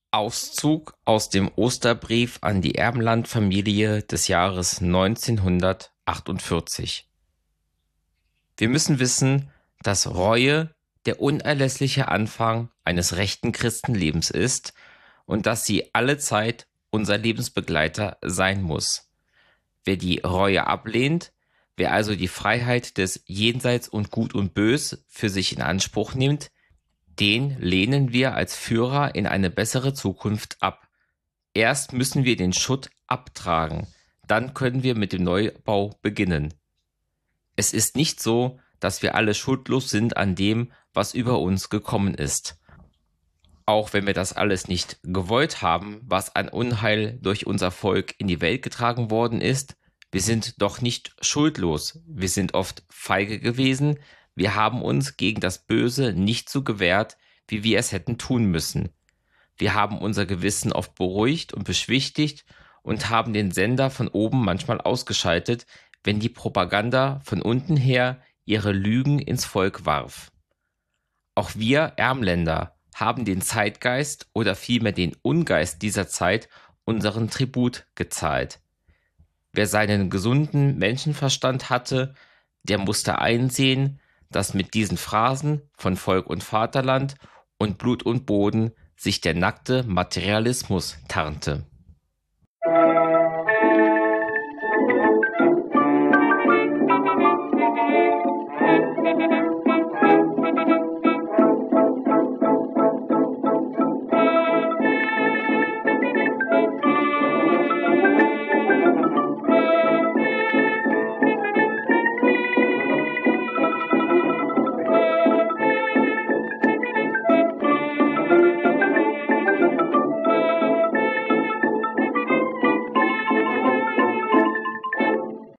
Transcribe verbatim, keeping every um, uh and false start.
Auszug aus dem Osterbrief an die Erbenland-Familie des Jahres neunzehnhundertachtundvierzig. Wir müssen wissen, dass Reue der unerlässliche Anfang eines rechten Christenlebens ist und dass sie allezeit unser Lebensbegleiter sein muss. Wer die Reue ablehnt, wer also die Freiheit des Jenseits und Gut und Bös für sich in Anspruch nimmt, den lehnen wir als Führer in eine bessere Zukunft ab. Erst müssen wir den Schutt abtragen, dann können wir mit dem Neubau beginnen. Es ist nicht so, dass wir alle schuldlos sind an dem, was über uns gekommen ist. Auch wenn wir das alles nicht gewollt haben, was an Unheil durch unser Volk in die Welt getragen worden ist, wir sind doch nicht schuldlos. Wir sind oft feige gewesen, wir haben uns gegen das Böse nicht so gewehrt, wie wir es hätten tun müssen. Wir haben unser Gewissen oft beruhigt und beschwichtigt und haben den Sender von oben manchmal ausgeschaltet, wenn die Propaganda von unten her ihre Lügen ins Volk warf. Auch wir Ärmländer haben den Zeitgeist oder vielmehr den Ungeist dieser Zeit unseren Tribut gezahlt. Wer seinen gesunden Menschenverstand hatte, der musste einsehen, dass mit diesen Phrasen von Volk und Vaterland und Blut und Boden sich der nackte Materialismus tarnte.